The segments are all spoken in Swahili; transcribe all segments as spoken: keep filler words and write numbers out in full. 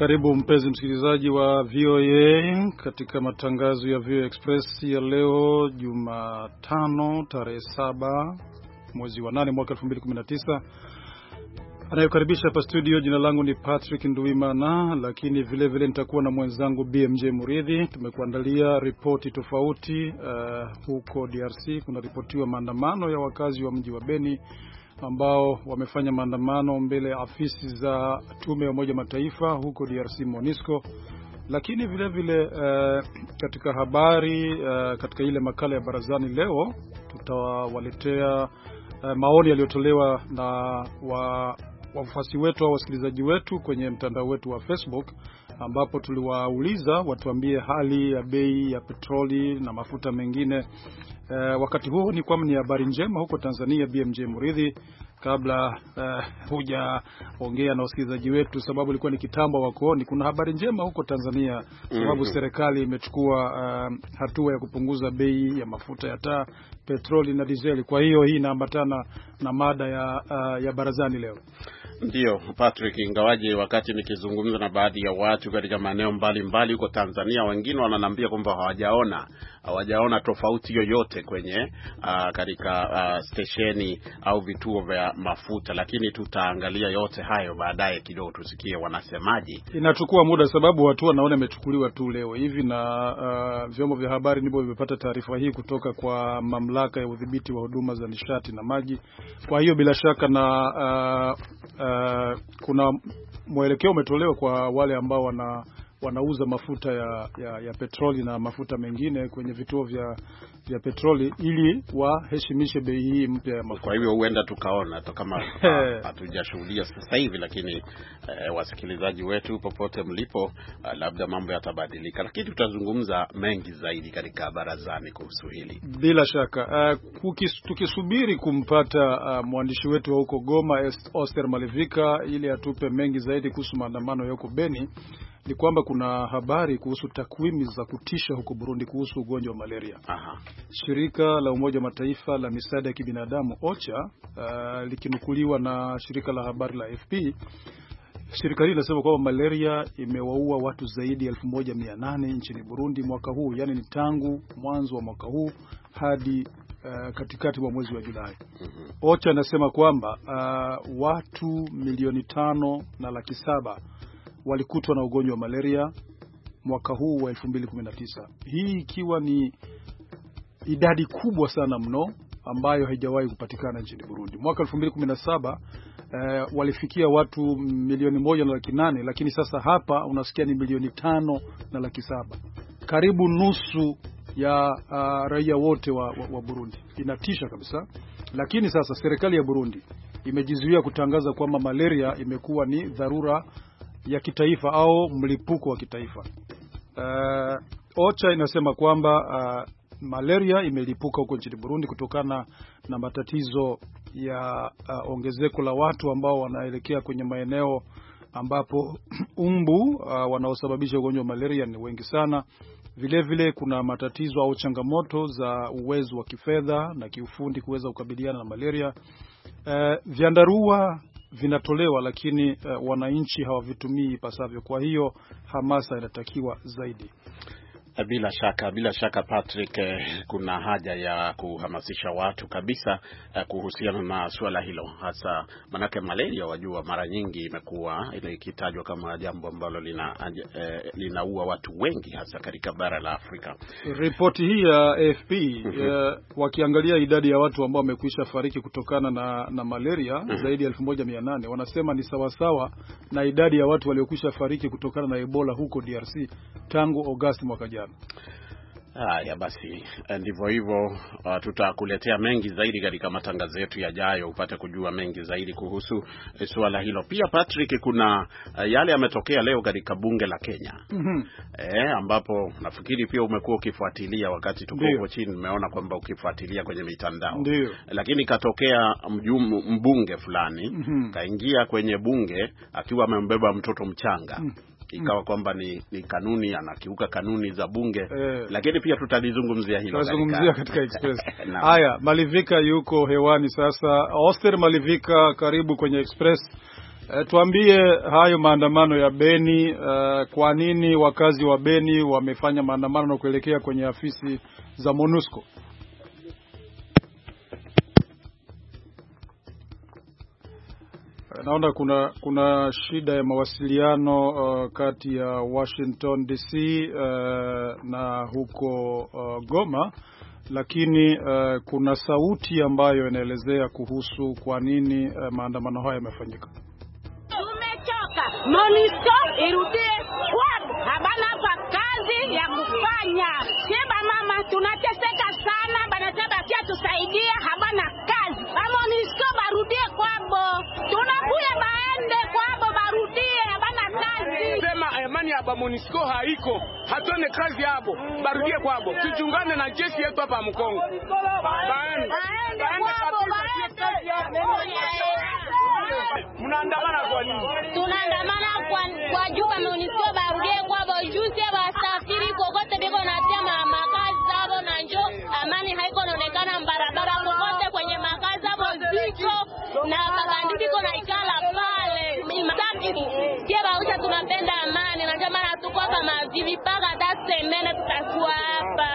Karibu mpenzi msikilizaji wa V O A katika matangazo ya V O A Express ya leo Jumatano tarehe saba mwezi wa nane mwaka elfu mbili kumi na tisa. Anayekaribisha hapa studio, jina langu ni Patrick Nduwimana, lakini vile vile nitakuwa na mwenzangu B M J Muridhi. Tumekuandalia ripoti tofauti. Uh, huko D R C kuna ripotiwa maandamano ya wakazi wa mji wa Beni ambao wamefanya maandamano mbele ya afisi za tume ya Umoja Mataifa huko D R C MONUSCO. Lakini vile vile uh, katika habari uh, katika ile makala ya barazani leo tutawaletea uh, maoni yaliyotolewa na wa wafuasi wetu au wasikilizaji wetu kwenye mtandao wetu wa Facebook, ambapo tuliwauliza watuambie hali ya bei ya petroli na mafuta mengine. Uh, wakati huo ni kwamba ni habari njema huko Tanzania, B M J Muridhi. Kabla uh, huja ongea na wasikilizaji wetu, sababu ilikuwa ni kitambo wako, ni kuna habari njema huko Tanzania sababu mm-hmm. serikali imechukua uh, hatua ya kupunguza bei ya mafuta ya taa, petroli na dizeli. Kwa hiyo hii inaambatana na mada ya uh, ya barazani leo. Ndio Patrick, ingawaje wakati nikizungumza na baadhi ya watu katika maeneo mbalimbali huko Tanzania, wengine wananiambia kwamba hawajaona hawajaona tofauti yoyote kwenye uh, katika uh, stesheni au vituo vya mafuta, lakini tutaangalia yote hayo baadaye kidogo tusikie wanasemaje. Inachukua muda sababu watu wanaona imechukuliwa tu leo hivi, na uh, vyombo vya habari ndivyo vimepata taarifa hii kutoka kwa mamlaka ya udhibiti wa huduma za nishati na maji. Kwa hiyo bila shaka na uh, uh, kuna mwelekeo umetolewa kwa wale ambao wana wanauza mafuta ya, ya, ya petroli na mafuta mengine kwenye vituo vya vya petroli ili waheshimishe bei hii mpya ya mafuta. Kwa hivyo huenda tukaona hata kama hatujashuhudia sasa hivi, lakini eh, wasikilizaji wetu popote mlipo, uh, labda mambo yatabadilika, lakini tutazungumza mengi zaidi katika barazani kuhusu hili. Bila shaka uh, kukis, tukisubiri kumpata uh, mwandishi wetu wa huko Goma Oster Malivika ili atupe mengi zaidi kuhusu maandamano ya huko Beni, ni kwamba kuna habari kuhusu takwimu za kutisha huko Burundi kuhusu ugonjwa wa malaria. Aha. Shirika la Umoja Mataifa la misaada ya kibinadamu OCHA uh, likinukuliwa na shirika la habari la A F P, shirika hili linasema kwamba malaria imewaua watu zaidi ya elfu moja mia nane nchini Burundi mwaka huu, yani ni tangu mwanzo wa mwaka huu hadi uh, katikati mwa mwezi wa Julai. Mm-hmm. OCHA inasema kwamba uh, watu milioni tano na laki saba walikutwa na ugonjwa wa malaria mwaka huu wa elfu mbili kumi na tisa. Hii ikiwa ni idadi kubwa sana mno ambayo haijawahi kupatikana nchini Burundi. Mwaka elfu mbili kumi na saba eh, walifikia watu milioni moja na laki nane, lakini sasa hapa unasikia ni milioni tano na laki saba. Karibu nusu ya uh, raia wote wa, wa, wa Burundi. Inatisha kabisa. Lakini sasa serikali ya Burundi imejizuia kutangaza kwamba malaria imekuwa ni dharura ya kitaifa au mlipuko wa kitaifa. Uh, OCHA inasema kwamba uh, malaria imelipuka huko nchini Burundi kutokana na matatizo ya uh, ongezeko la watu ambao wanaelekea kwenye maeneo ambapo umbu uh, wanaosababisha ugonjwa wa malaria ni wengi sana. Vile vile kuna matatizo au changamoto za uwezo wa kifedha na kiufundi kuweza kukabiliana na malaria. Uh, vyandarua vinatolewa lakini uh, wananchi hawavitumii ipasavyo. Kwa hiyo hamasa inatakiwa zaidi. Bila shaka, bila shaka Patrick, eh, kuna haja ya kuhamasisha watu kabisa eh, kuhusiana na swala hilo, hasa manake malaria wajua mara nyingi imekuwa ile ikitajwa kama jambo ambalo lina eh, linaua watu wengi hasa katika bara la Afrika. Ripoti hii ya A F P eh, wakiangalia idadi ya watu ambao wamekwisha fariki kutokana na na malaria zaidi ya elfu moja mia nane, wanasema ni sawa sawa na idadi ya watu waliokwisha fariki kutokana na Ebola huko D R C tangu Agosti mwaka jana. Haya basi, ndivyo hivyo. Uh, tutakuletea mengi zaidi katika matangazo yetu yajayo upate kujua mengi zaidi kuhusu eh, swala hilo. Pia Patrick, kuna uh, yale yametokea leo katika bunge la Kenya. Mm-hmm. Eh, ambapo nafikiri pia umekuwa ukifuatilia wakati tuko huko chini, nimeona kwamba ukifuatilia kwenye mitandao. Ndiyo. Lakini katokea mjum, mbunge fulani, mm-hmm. kaingia kwenye bunge akiwa amembeba mtoto mchanga. Mm. Ikawa kwamba ni, ni kanuni, anakiuka kanuni za bunge, eh, lakini pia tutalizungumzia hilo tutazungumzia katika Express. Haya, Malivika yuko hewani sasa. Oster Malivika, karibu kwenye Express. E, tuambie hayo maandamano ya Beni, uh, kwa nini wakazi wa Beni wamefanya maandamano na kuelekea kwenye afisi za MONUSCO? Naona kuna kuna shida ya mawasiliano uh, kati ya Washington D C uh, na huko uh, Goma, lakini uh, kuna sauti ambayo inaelezea kuhusu kwa nini uh, maandamano haya yamefanyika. Tumechoka, MONUSCO irudie kwao, habana hapa kazi ya kufanya. Sheba mama tunateseka sana, banataka kia tusaidia, habana kazi. MONUSCO barudie kwao. Tunakuya baende kwao barudie, habana kazi. Sema amani hapa MONUSCO haiko. Hatuone kazi hapo. Barudie kwao. Tujungane na jeshi yetu hapa Mkongo. Baende. Baende kwao, baende. Mnaandamana kwa nini? Tunaandamana kwa kwa juba MONUSCO barudie kwao, juzi wasafiri kokote biko na tema makazi zao na njoo amani haiko inaonekana barabara kokote kwenye makazi zao ziko na kabandiki kuna ikala pale. Mimi kiba ucha tunapenda amani na ndio maana tuko hapa mavivi paka hata semene tutakuwa hapa.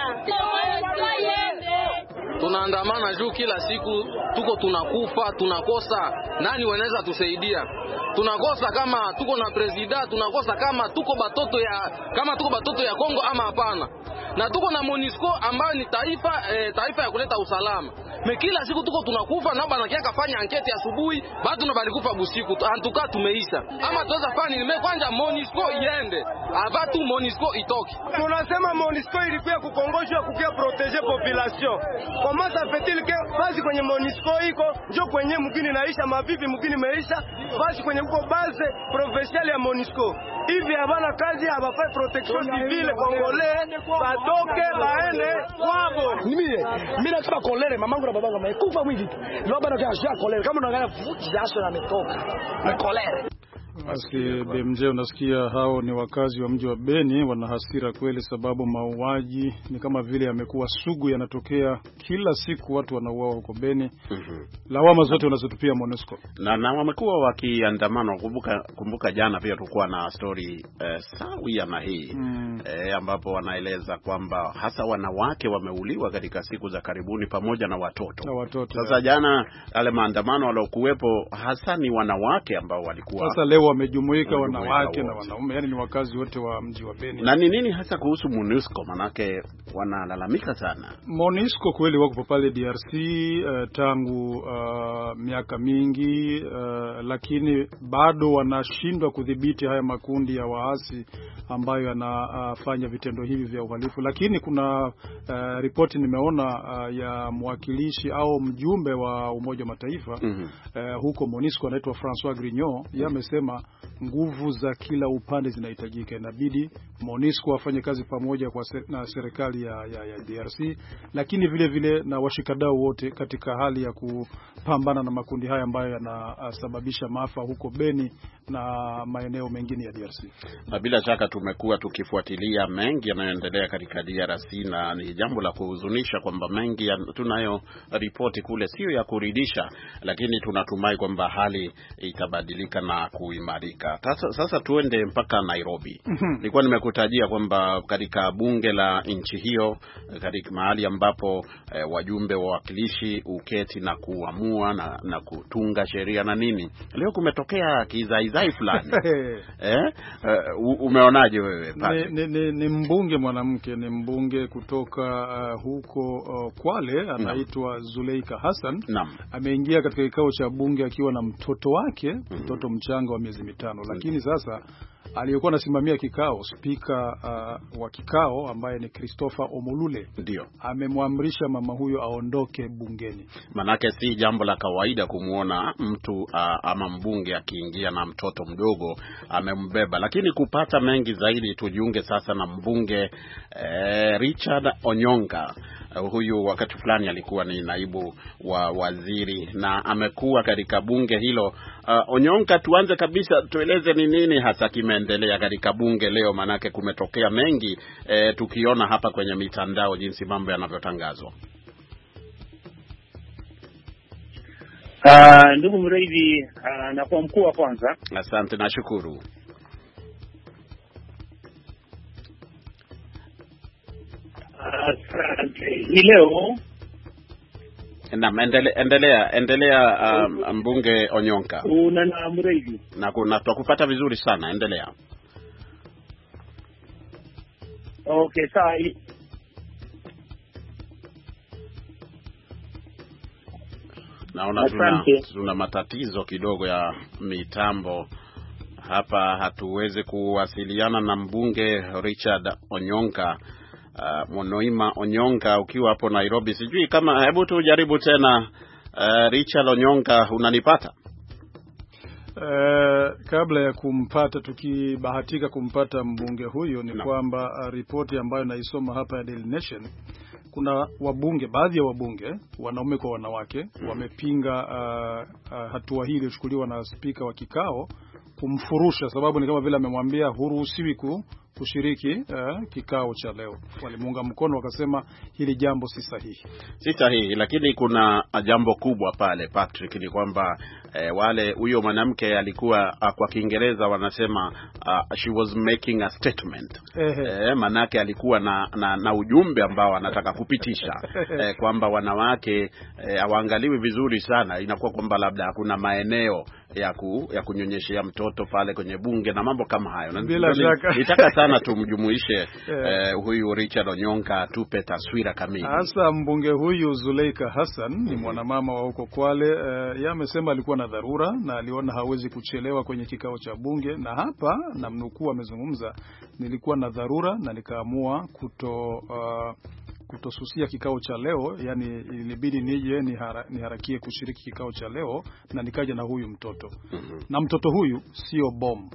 Tunaandamana juu kila siku tuko tunakufa, tunakosa nani wanaweza tusaidia. Tunakosa kama tuko na presida, tunakosa kama tuko batoto ya kama tuko batoto ya Kongo ama hapana. Na tuko na MONUSCO ambayo ni taifa eh, taifa ya kuleta usalama. Me kila siku tuko tunakufa na bana kiaka fanya anketi asubuhi, bado tunabali kufa busiku. Antuka tumeisha. Ama tuweza fanya nime kwanza MONUSCO iende. Ava tu MONUSCO itoke. Tunasema MONUSCO ilikuwa kukongoshwa kukia proteger population. Comment ça fait-il que basi kwenye MONUSCO iko njo kwenye mgini naisha mabibi mgini meisha basi kwenye uko base professionnelle ya MONUSCO. Hivi habana kazi habafai protection civile Kongole batoke baende kwabo. Mimi mimi nataka kolere mamangu na babangu amekufa mwingi. Ndio bana kwa shia kolere kama unaangalia futi jasho ametoka. Ni kolere. Basi B M J, unasikia hao ni wakazi wa mji wa Beni, wana hasira kweli, sababu mauaji ni kama vile yamekuwa sugu, yanatokea kila siku, watu wanauawa huko Beni. Mm-hmm. Lawama zote wanazotupia MONUSCO. Na na wamekuwa wakiandamana. Kumbuka kumbuka jana pia tulikuwa na story eh, sawia na hii mm. eh, ambapo wanaeleza kwamba hasa wanawake wameuliwa katika siku za karibuni pamoja na watoto. Na watoto. Sasa ya. Jana wale maandamano waliokuwepo hasa ni wanawake ambao walikuwa. Sasa leo wamejumuika wanawake na wanaume, yani ni wakazi wote wa mji wa Beni. Na ni nini hasa kuhusu MONUSCO, manake wanalalamika sana? MONUSCO kweli wako pale D R C uh, tangu uh, miaka mingi uh, lakini bado wanashindwa kudhibiti haya makundi ya waasi ambayo yanafanya uh, vitendo hivi vya uhalifu. Lakini kuna uh, ripoti nimeona uh, ya mwakilishi au mjumbe wa Umoja wa Mataifa mm-hmm. uh, huko MONUSCO anaitwa François Grignon. Yeye amesema nguvu za kila upande zinahitajika, inabidi MONUSCO afanye kazi pamoja kwa ser, na serikali ya, ya, ya D R C, lakini vile vile na washikadau wote katika hali ya kupambana na makundi haya ambayo yanasababisha maafa huko Beni na maeneo mengine ya D R C. Na bila shaka tumekuwa tukifuatilia mengi yanayoendelea katika D R C, na ni jambo la kuhuzunisha kwamba mengi ya, tunayo ripoti kule sio ya kuridhisha, lakini tunatumai kwamba hali itabadilika na kuimarika. Sasa, sasa tuende mpaka Nairobi. Nilikuwa nimekutajia kwamba katika bunge la nchi hiyo, katika mahali ambapo eh, wajumbe wa wakilishi uketi na kuamua na, na kutunga sheria na nini, leo kumetokea kizaizai fulani. eh? Uh, umeonaje wewe? Ni, ni, ni mbunge mwanamke, ni mbunge kutoka uh, huko uh, Kwale, anaitwa Zuleika Hassan. Naam. Ameingia katika kikao cha bunge akiwa na mtoto wake, mm-hmm. mtoto mchanga wa miezi mitano, lakini sasa aliyokuwa anasimamia kikao, spika uh, wa kikao ambaye ni Christopher Omolule, ndio amemwamrisha mama huyo aondoke bungeni. Manake si jambo la kawaida kumuona mtu uh, ama mbunge akiingia na mtoto mdogo amembeba. Lakini kupata mengi zaidi, tujiunge sasa na mbunge eh, Richard Onyonga. Uh, huyu wakati fulani alikuwa ni naibu wa waziri na amekuwa katika bunge hilo. Uh, Onyonga, tuanze kabisa, tueleze ni nini hasa kimeendelea katika bunge leo, manake kumetokea mengi eh, tukiona hapa kwenye mitandao jinsi mambo yanavyotangazwa. Uh, ndugu Mreithi, uh, na kwa mkuu wa kwanza. Asante, nashukuru. Asante. Uh, hii leo Naam, endelea endelea endelea uh, mbunge Onyonka. Una na Mreithi. Na kuna tukupata vizuri sana, endelea. Okay, sawa. Naona tuna, tuna matatizo kidogo ya mitambo hapa, hatuwezi kuwasiliana na mbunge Richard Onyonka. Uh, Monoima Onyonka, ukiwa hapo Nairobi, sijui kama, hebu tujaribu tena. uh, Richard Onyonka, unanipata? Uh, kabla ya kumpata, tukibahatika kumpata mbunge huyo, ni no. kwamba uh, ripoti ambayo naisoma hapa ya Daily Nation, kuna wabunge, baadhi ya wabunge wanaume kwa wanawake, mm. wamepinga uh, uh, hatua hii iliyochukuliwa na spika wa kikao kumfurusha, sababu ni kama vile amemwambia huruhusiwi ku kushiriki uh, kikao cha leo. Walimuunga mkono, wakasema hili jambo si sahihi. Si sahihi, lakini kuna jambo kubwa pale, Patrick, ni kwamba eh, wale huyo mwanamke alikuwa uh, kwa Kiingereza wanasema uh, she was making a statement. Eh, manake alikuwa na, na na ujumbe ambao anataka kupitisha eh, kwamba wanawake hawaangaliwi eh, vizuri sana. Inakuwa kwamba labda hakuna maeneo ya ku, ya kunyonyeshea mtoto pale kwenye bunge na mambo kama hayo. Bila shaka nitaka sana tumjumuishe yeah. eh, huyu Richard Onyonka tupe taswira kamili. Hasa mbunge huyu Zuleika Hassan ni mwanamama wa huko Kwale. Eh, yeye amesema alikuwa na dharura na aliona hawezi kuchelewa kwenye kikao cha bunge, na hapa na mnukuu amezungumza, nilikuwa na dharura na nikaamua kuto uh, kutosusia kikao cha leo, yani ilibidi nije nihara, niharakie kushiriki kikao cha leo na nikaja na huyu mtoto. Mm-hmm. Na mtoto huyu sio bomu.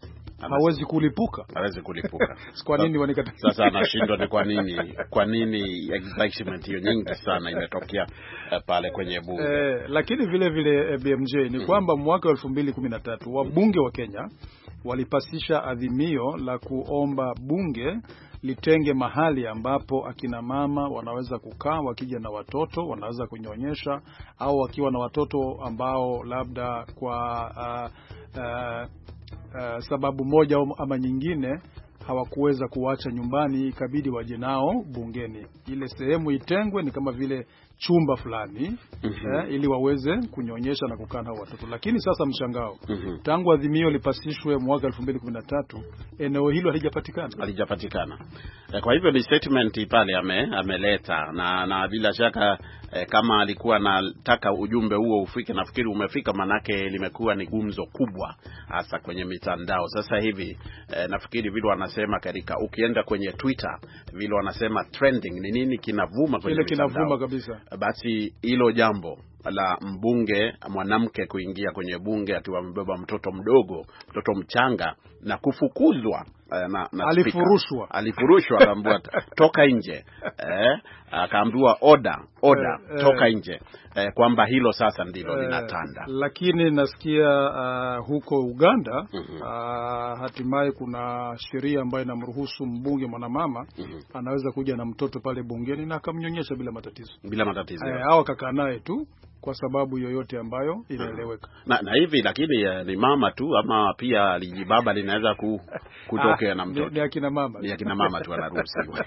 Hawezi kulipuka. Hawezi kulipuka. Kwa nini wanikata? Sasa anashindwa ni kwa nini? Kwa nini excitement hiyo nyingi sana imetokea uh, pale kwenye bunge? Eh, lakini vile vile B M J ni mm. kwamba mwaka wa elfu mbili kumi na tatu wabunge wa Kenya walipasisha adhimio la kuomba bunge litenge mahali ambapo akina mama wanaweza kukaa wakija na watoto, wanaweza kunyonyesha, au wakiwa na watoto ambao labda kwa uh, uh, uh, sababu moja ama nyingine hawakuweza kuacha nyumbani, ikabidi waje nao bungeni. Ile sehemu itengwe, ni kama vile chumba fulani mm-hmm. eh, ili waweze kunyonyesha na kukaa nao watoto. Lakini sasa mshangao, mm-hmm. tangu adhimio lipasishwe mwaka elfu mbili kumi na tatu eneo hilo halijapatikana. Halijapatikana. E, kwa hivyo ni statement pale ame, ameleta na na bila shaka e, kama alikuwa anataka ujumbe huo ufike, nafikiri umefika, manake limekuwa ni gumzo kubwa hasa kwenye mitandao. Sasa hivi e, nafikiri vile wanasema katika, ukienda kwenye Twitter vile wanasema trending ni nini kinavuma kwenye mitandao. Kinavuma kabisa. Basi hilo jambo la mbunge mwanamke kuingia kwenye bunge akiwa amebeba mtoto mdogo, mtoto mchanga, na kufukuzwa na, na alifurushwa alifurushwa akaambiwa toka nje, eh akaambiwa order order eh, toka nje, eh, kwamba hilo sasa ndilo eh, linatanda. Lakini nasikia uh, huko Uganda mm-hmm. uh, hatimaye kuna sheria ambayo inamruhusu mbunge mwanamama mm-hmm. anaweza kuja na mtoto pale bungeni na akamnyonyesha bila matatizo bila matatizo eh, au akakaa naye tu kwa sababu yoyote ambayo inaeleweka. Na, na hivi lakini uh, ni mama tu ama pia lijibaba linaweza ku, kutokea na mtoto? Ni, ni akina mama. Ni akina mama tu wanaruhusiwa.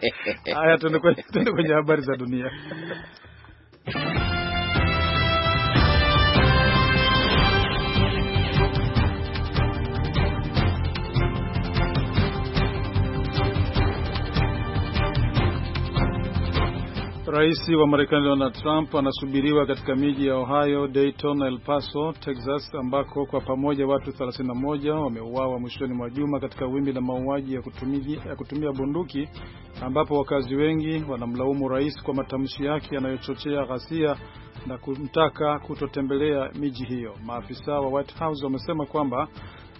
Haya, tuende kwenye tuende kwenye habari za dunia. Rais wa Marekani Donald Trump anasubiriwa katika miji ya Ohio, Dayton na El Paso, Texas, ambako kwa pamoja watu thelathini na moja wameuawa mwishoni mwa juma katika wimbi la mauaji ya kutumia, ya kutumia bunduki, ambapo wakazi wengi wanamlaumu rais kwa matamshi yake yanayochochea ghasia na kumtaka kutotembelea miji hiyo. Maafisa wa White House wamesema kwamba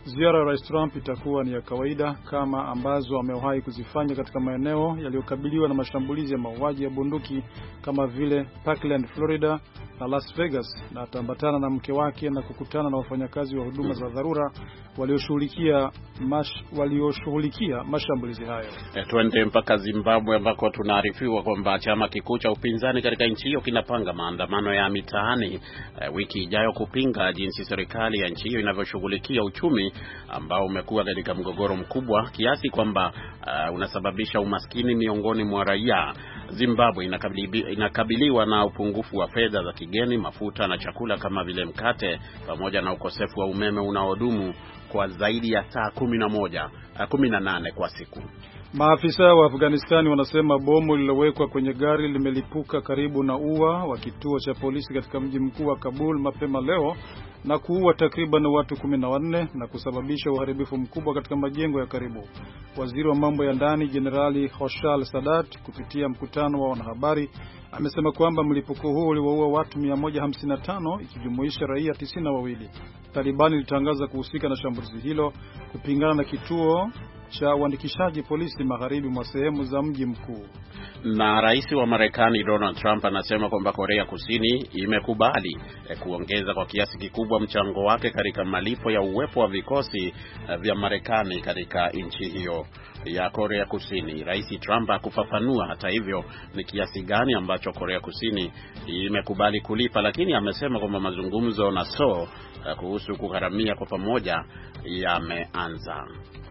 Ziara ya Rais Trump itakuwa ni ya kawaida kama ambazo amewahi kuzifanya katika maeneo yaliyokabiliwa na mashambulizi ya mauaji ya bunduki kama vile Parkland, Florida na Las Vegas, na atambatana na mke wake na kukutana na wafanyakazi wa huduma za dharura walioshughulikia mash, walioshughulikia mashambulizi hayo. E, tuende mpaka Zimbabwe ambako tunaarifiwa kwamba chama kikuu cha upinzani katika nchi hiyo kinapanga maandamano ya mitaani e, wiki ijayo kupinga jinsi serikali ya nchi hiyo inavyoshughulikia uchumi ambao umekuwa katika mgogoro mkubwa kiasi kwamba uh, unasababisha umaskini miongoni mwa raia. Zimbabwe inakabili, inakabiliwa na upungufu wa fedha za kigeni, mafuta na chakula kama vile mkate, pamoja na ukosefu wa umeme unaodumu kwa zaidi ya saa kumi na moja, kumi na nane kwa siku. Maafisa wa Afghanistan wanasema bomu lililowekwa kwenye gari limelipuka karibu na ua wa kituo cha polisi katika mji mkuu wa Kabul mapema leo na kuua takriban watu kumi na wanne na kusababisha uharibifu mkubwa katika majengo ya karibu. Waziri wa mambo ya ndani Jenerali Hoshal Sadat kupitia mkutano wa wanahabari amesema kwamba mlipuko huo uliwaua watu mia moja hamsini na tano ikijumuisha raia tisini na wawili. Taliban ilitangaza kuhusika na shambulizi hilo kupingana na kituo cha uandikishaji polisi magharibi mwa sehemu za mji mkuu. Na rais wa Marekani Donald Trump anasema kwamba Korea Kusini imekubali eh, kuongeza kwa kiasi kikubwa mchango wake katika malipo ya uwepo wa vikosi eh, vya Marekani katika nchi hiyo ya Korea Kusini. Rais Trump hakufafanua hata hivyo ni kiasi gani ambacho Korea Kusini imekubali kulipa, lakini amesema kwamba mazungumzo na Seoul eh, kuhusu kugharamia kwa pamoja yameanza.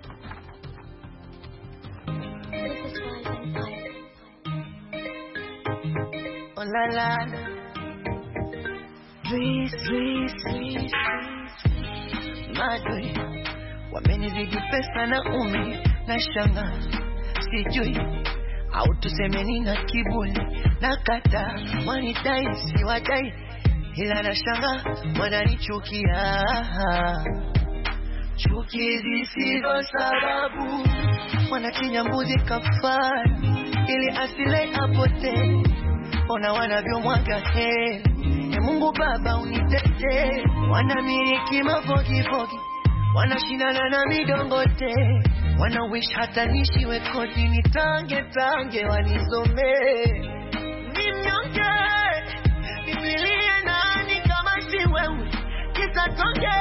Oh la la, Dris, Dris, Dris, madui wamenizidi pesa na umi na shanga, sijui au tusemeni na kibuli na kata wanidai si wadai, ila na shanga wananichukia, chuki zisizo sababu wanachinja mbuzi kafara ili asile apote. Ona wanavyomwaga heri, e Mungu Baba unitete. Wanamiliki mafogifogi, wanashindana na midongote, wana wish hata nishiwe kodi nitange tange wanizome. Ni mnyonge, nipilie nani kama si wewe, kisa tonge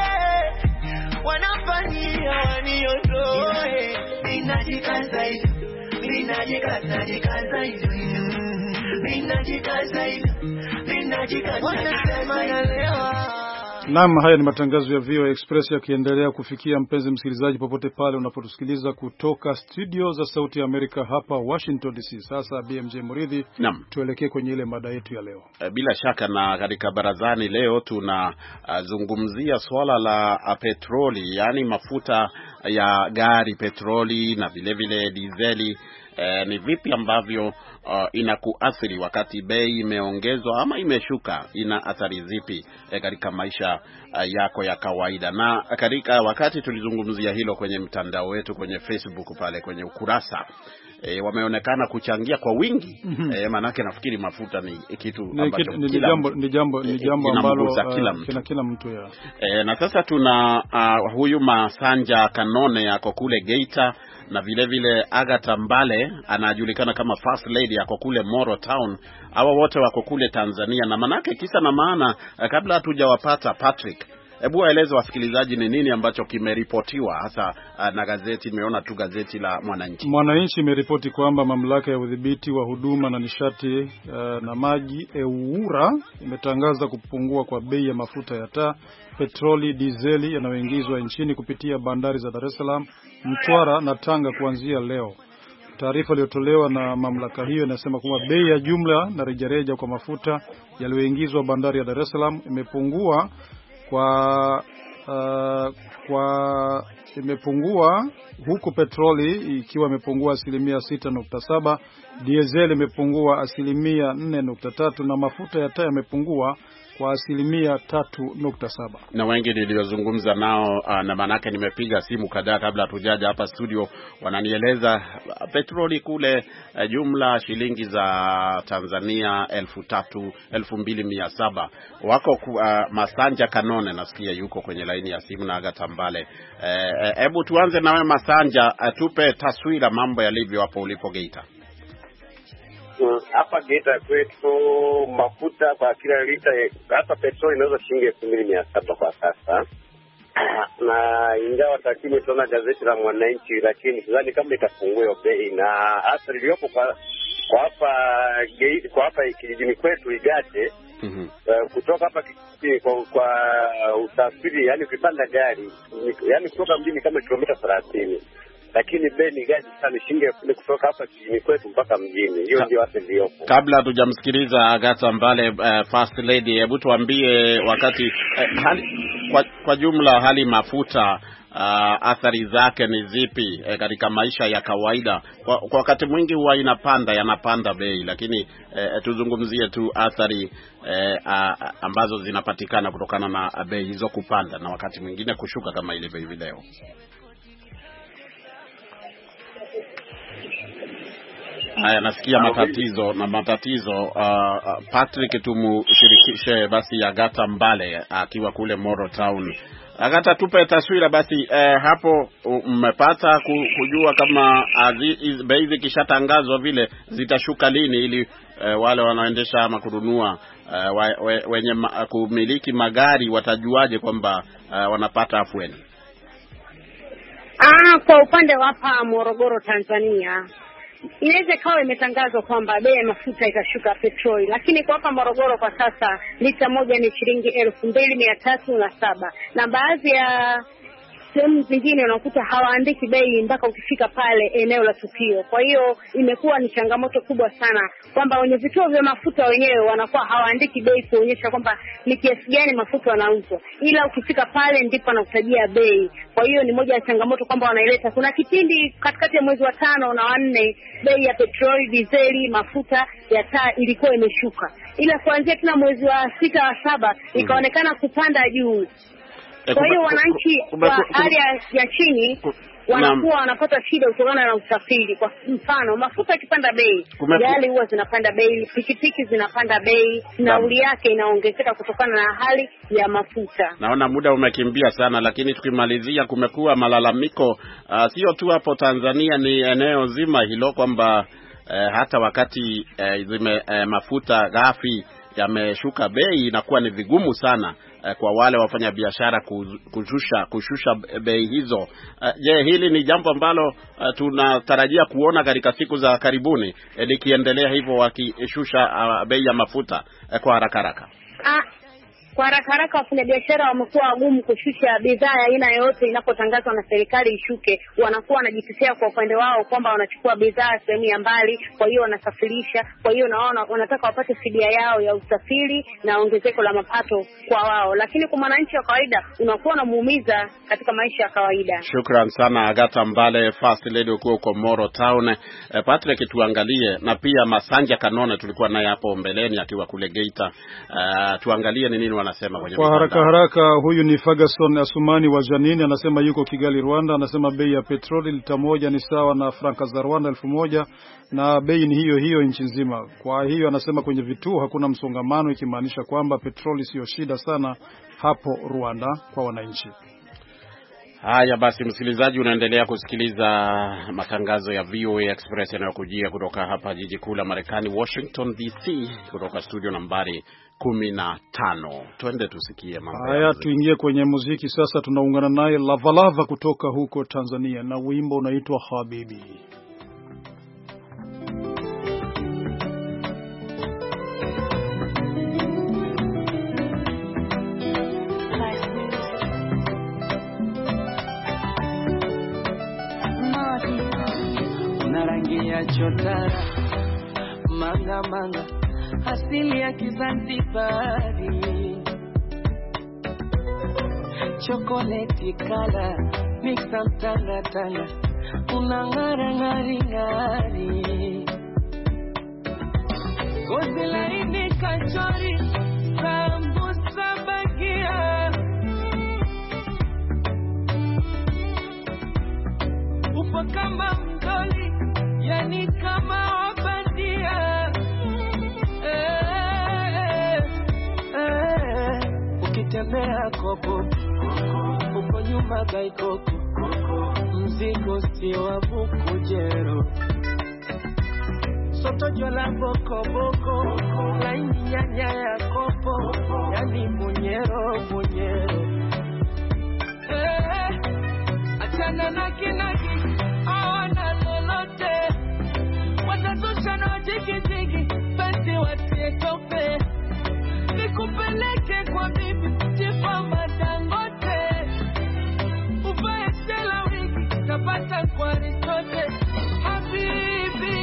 wanafanyia waniondoe. Ninajikaza hivi, ninajikaza, najikaza hivi, ninajikaza hivi, ninajikaza, wanasema nalewa. Naam, haya ni matangazo ya V O A Express yakiendelea kufikia mpenzi msikilizaji popote pale unapotusikiliza kutoka studio za Sauti ya Amerika hapa Washington D C. Sasa B M J Muridhi, naam, tuelekee kwenye ile mada yetu ya leo. Bila shaka, na katika barazani leo tunazungumzia uh, swala la uh, petroli, yani mafuta ya gari, petroli na vile vile dizeli. Eh, ni vipi ambavyo uh, inakuathiri wakati bei imeongezwa ama imeshuka? Ina athari zipi eh, katika maisha uh, yako ya kawaida? Na katika wakati tulizungumzia hilo kwenye mtandao wetu kwenye Facebook pale kwenye ukurasa, E, wameonekana kuchangia kwa wingi. Mm-hmm. E, manake nafikiri mafuta ni kitu ambacho ni jambo ni jambo ni jambo ambalo uh, kila kila mtu ya. E, na sasa tuna uh, huyu Masanja Kanone yako kule Geita, na vile vile Agatha Mbale anajulikana kama First Lady yako kule Moro Town. Hawa wote wako kule Tanzania, na manake kisa na maana uh, kabla hatujawapata Patrick, hebu waeleze wasikilizaji ni nini ambacho kimeripotiwa hasa uh, na gazeti. Imeona tu gazeti la Mwananchi. Mwananchi imeripoti kwamba mamlaka ya udhibiti wa huduma na nishati uh, na maji EWURA imetangaza kupungua kwa bei ya mafuta ya taa, petroli, dizeli yanayoingizwa nchini kupitia bandari za Dar es Salaam, Mtwara na Tanga kuanzia leo. Taarifa iliyotolewa na mamlaka hiyo inasema kwamba bei ya jumla na rejareja kwa mafuta yaliyoingizwa bandari ya Dar es Salaam imepungua kwa uh, kwa imepungua huku petroli ikiwa imepungua asilimia sita nukta saba, diesel imepungua asilimia nne nukta tatu na mafuta ya taa yamepungua kwa asilimia tatu nukta saba. Na wengi niliozungumza nao uh, na manake nimepiga simu kadhaa kabla tujaja hapa studio, wananieleza uh, petroli kule uh, jumla shilingi za Tanzania elfu tatu, elfu mbili mia saba. Wako uh, Masanja Kanone nasikia yuko kwenye laini ya simu na Agatha Mbale. Hebu uh, tuanze nawe Masanja, uh, tupe taswira mambo yalivyo hapo ulipo Geita. Hapa Geita kwetu mafuta kwa kila lita hapa petroli inaweza shilingi elfu mbili mia saba kwa sasa. Na ingawa takwimu tunaona gazeti la Mwananchi, lakini sidhani kama itapungua bei, na hasa iliyopo kwa kwa hapa Geita, kwa hapa kijijini kwetu Igate. Mm-hmm. Uh, kutoka hapa kijijini kwa, kwa usafiri, yani ukipanda gari yani kutoka mjini kama kilomita thelathini. Lakini bei ni gani sana, shilingi elfu kutoka hapa kijijini kwetu mpaka mjini. Hiyo ndio hasa iliyopo. Kabla hatujamsikiliza Agatha Mbale, uh, First Lady, hebu tuambie wakati uh, hali, kwa, kwa jumla hali mafuta uh, athari zake ni zipi uh, katika maisha ya kawaida? Kwa, kwa wakati mwingi huwa inapanda yanapanda bei, lakini uh, tuzungumzie tu athari uh, uh, ambazo zinapatikana kutokana na bei hizo kupanda na wakati mwingine kushuka kama ilivyo hivi leo. Haya, nasikia matatizo na matatizo uh, Patrick, tumushirikishe basi Agatha Mbale akiwa uh, kule Moro Town. Agatha, tupe taswira basi uh, hapo mmepata kujua kama uh, bei zikishatangazwa vile zitashuka lini, ili uh, wale wanaoendesha ama kununua uh, we, wenye ma, kumiliki magari watajuaje kwamba uh, wanapata afueni? Ah, kwa upande wa hapa Morogoro Tanzania inaweza kawa imetangazwa kwamba bei ya mafuta itashuka petroli, lakini kwa hapa Morogoro kwa sasa lita moja ni shilingi elfu mbili mia tatu na saba, na baadhi ya sehemu zingine unakuta hawaandiki bei mpaka ukifika pale eneo la tukio. Kwa hiyo imekuwa ni changamoto kubwa sana kwamba wenye vituo vya mafuta wenyewe wanakuwa hawaandiki bei kuonyesha kwamba ni kiasi gani mafuta yanauzwa, ila ukifika pale ndipo anakutajia bei. Kwa hiyo ni moja ya changamoto kwamba wanaileta. Kuna kipindi katikati ya mwezi wa tano na wa nne bei ya petroli, dizeli, mafuta ya taa ilikuwa imeshuka, ila kuanzia tena mwezi wa sita wa saba ikaonekana kupanda juu. Kwa hiyo wananchi wa hali ya chini wanakuwa wanapata shida kutokana na usafiri. Kwa mfano, mafuta yakipanda bei, gari huwa zinapanda bei, pikipiki zinapanda bei, nauli yake inaongezeka kutokana na hali ya mafuta. Naona muda umekimbia sana, lakini tukimalizia, kumekuwa malalamiko uh, sio tu hapo Tanzania, ni eneo zima hilo kwamba uh, hata wakati uh, zime uh, mafuta ghafi yameshuka bei, inakuwa ni vigumu sana eh, kwa wale wafanya biashara kushusha kushusha bei hizo. Eh, je, hili ni jambo ambalo eh, tunatarajia kuona katika siku za karibuni eh, likiendelea hivyo wakishusha uh, bei ya mafuta eh, kwa haraka haraka? Ah, kwa haraka haraka wafanya biashara wamekuwa wagumu kushusha bidhaa ya aina yoyote inapotangazwa na serikali ishuke. Wanakuwa wanajitetea kwa upande wao kwamba wanachukua bidhaa sehemu ya mbali, kwa hiyo wanasafirisha. Kwa hiyo naona wanataka wapate fidia yao ya usafiri na ongezeko la mapato kwa wao, lakini kwa mwananchi wa kawaida unakuwa unamuumiza katika maisha ya kawaida. Shukran sana Agatha Mbale, First Lady uko kwa Moro Town. Eh, Patrick, tuangalie na pia Masanja Kanone tulikuwa naye hapo mbeleni akiwa kule Geita. Uh, tuangalie ni nini wanasema kwenye kwa haraka haraka. Huyu ni Ferguson Asumani wa Janini, anasema yuko Kigali Rwanda. Anasema bei ya petroli lita moja ni sawa na franka za Rwanda elfu moja, na bei ni hiyo hiyo nchi nzima. Kwa hiyo anasema kwenye vituo hakuna msongamano, ikimaanisha kwamba petroli sio shida sana hapo Rwanda kwa wananchi. Haya basi, msikilizaji, unaendelea kusikiliza matangazo ya V O A Express yanayokujia kutoka hapa jiji kuu la Marekani, Washington D C, kutoka studio nambari kumi na tano. Twende tusikie mambo. Haya, tuingie kwenye muziki sasa. Tunaungana naye Lavalava kutoka huko Tanzania na wimbo unaitwa Habibi. Ya chotara manga manga asili ya Kizanzibari, chocolate color mixa tanga tanga unang'ara ng'ari ng'ari, gozi laini kachori, sambusa bagia, upo kama mdoli, yani kama wabandia. Eh, eh, ukitembea kopo, uko nyuma gaikoko, mzigo si wa bukujero. Soto jola boko boko, laini nyanya ya kopo, yani munyero munyero. Eh, achana na kinaki, awana lolote, watazusha na jiki jiki, basi watie tope, nikupeleke kwa bibi Tifa Madangote, uvae stela wiki, tapata kwa risote. Habibi,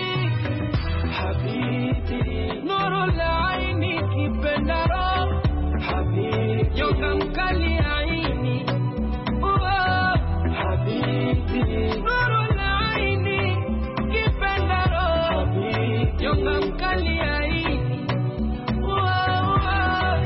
habibi, nuru la aini kipendaro, habibi, yoga mkali aini, uwa, habibi, nuru la aini kipendaro, habibi, yoga mkali aini, uwa, uwa.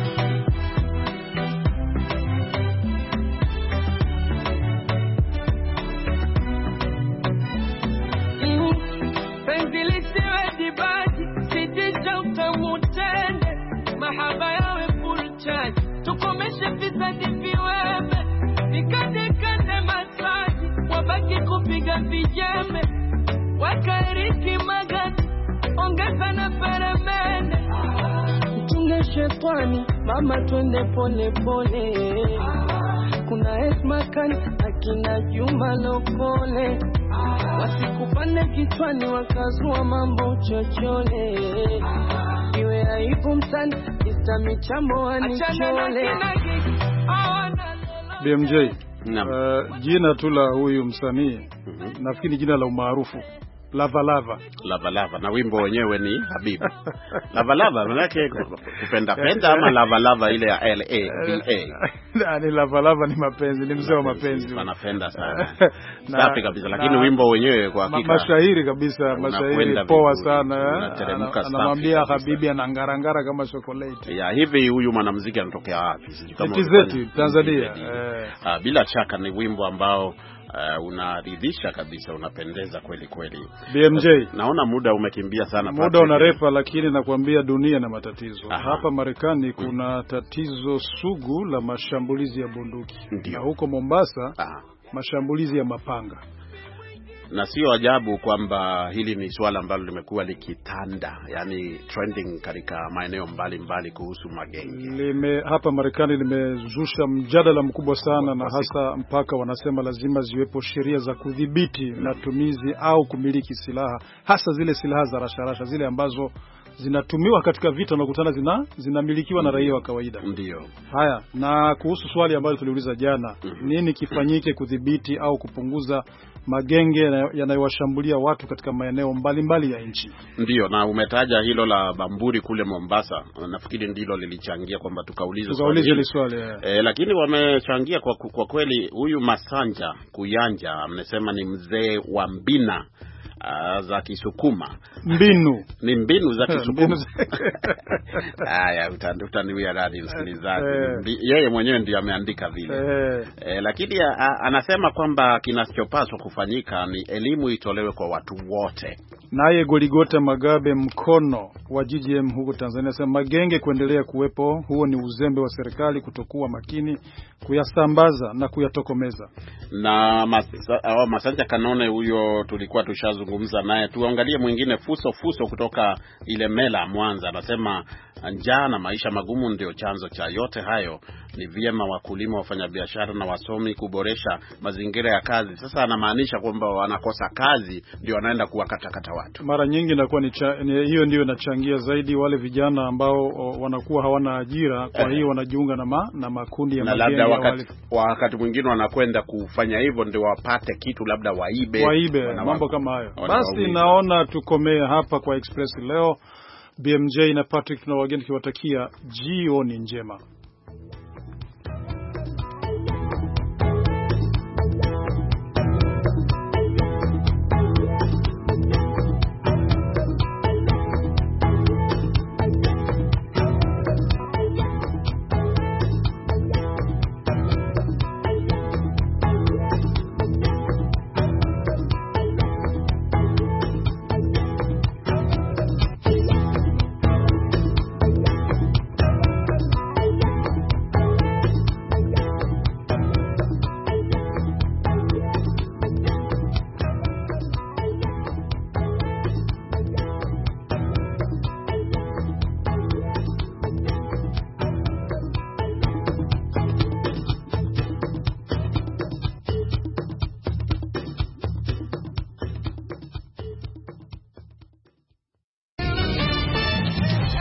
Mm, penzilisiwe dibaji, sijija utamutende, mahaba yawe full charge, tukomeshe vizadi viweme, nikande kande masaji, wabaki kupiga vijeme, wakairiki magati, ongeza na peremende. Mtunge shetwani, mama twende pole pole, kuna esmakani, akina Juma Lokole, wasikupande kichwani wakazua mambo chochole, iwe aibu mtani, istami chambo wanichole. B M J, uh, jina tu la huyu msanii, mm-hmm. nafikiri jina la umaarufu Lava Lava. Lava Lava, na wimbo wenyewe ni Habibi. Lava Lava maana yake kupenda penda ama Lava Lava ile ya L A V A. Ni Lava Lava ni mapenzi, ni mzee wa mapenzi. Anapenda sana. Safi kabisa, lakini wimbo wenyewe kwa hakika mashairi kabisa, mashairi poa sana. Anamwambia Habibi anangarangara kama chocolate. Ya hivi huyu mwanamuziki anatokea wapi? Sijui kama zetu Tanzania. Ah, bila shaka ni wimbo ambao Uh, unaridhisha kabisa, unapendeza kweli kweli. B M J, naona muda umekimbia sana. Muda unarefa, lakini nakwambia dunia na matatizo. Aha. Hapa Marekani kuna mm. tatizo sugu la mashambulizi ya bunduki. Ndiyo. Na huko Mombasa Aha. mashambulizi ya mapanga. Na sio ajabu kwamba hili ni swala ambalo limekuwa likitanda, yani trending katika maeneo mbalimbali kuhusu magenge. Lime, hapa Marekani limezusha mjadala mkubwa sana, na hasa mpaka wanasema lazima ziwepo sheria za kudhibiti matumizi au kumiliki silaha, hasa zile silaha za rasharasha, zile ambazo zinatumiwa katika vita na kukutana zina zinamilikiwa na raia wa kawaida. Ndio. Haya, na kuhusu swali ambalo tuliuliza jana, mm-hmm. nini kifanyike kudhibiti au kupunguza magenge yanayowashambulia watu katika maeneo mbalimbali ya nchi? Ndio, na umetaja hilo la Bamburi kule Mombasa. Nafikiri ndilo lilichangia kwamba tukauliza swali hili swali. E, lakini wamechangia kwa, kwa kweli. Huyu Masanja Kuyanja amesema ni mzee wa mbina Uh, za Kisukuma. Mbinu. Ni mbinu za Kisukuma. Haya, utaniwia radhi msikilizaji. Yeye mwenyewe ndiye ameandika vile. E, lakini a, anasema kwamba kinachopaswa kufanyika ni elimu itolewe kwa watu wote. Naye Goligota Magabe Mkono wa G G M huko Tanzania anasema magenge kuendelea kuwepo, huo ni uzembe wa serikali kutokuwa makini kuyasambaza na kuyatokomeza. Na masa, oh, Masanja Kanone huyo tulikuwa tushazungumza naye. Tuangalie mwingine Fuso Fuso kutoka ile Mela Mwanza, anasema njaa na maisha magumu ndio chanzo cha yote hayo. Ni vyema wakulima, wafanyabiashara na wasomi kuboresha mazingira ya kazi. Sasa anamaanisha kwamba wanakosa kazi ndio wanaenda kuwakatakata watu. Mara nyingi inakuwa ni, ni hiyo ndio inachangia zaidi wale vijana ambao o, wanakuwa hawana ajira, kwa hiyo wanajiunga na ma, na makundi ya magenge. Na labda wakati, wakati mwingine wanakwenda kufanya hivyo ndio wapate kitu, labda waibe. Waibe, mambo kama hayo. Basi naona tukomee hapa kwa Express leo. B M J na Patrick na wageni kiwatakia jioni njema.